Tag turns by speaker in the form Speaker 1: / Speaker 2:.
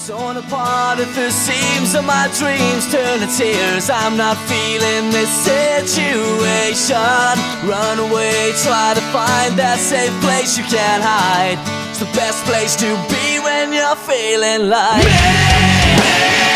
Speaker 1: Torn apart at the seams of my dreams turn to tears. I'm not feeling this situation. Run away, try to find that safe place you can't hide. It's the best place to be when you're feeling like me.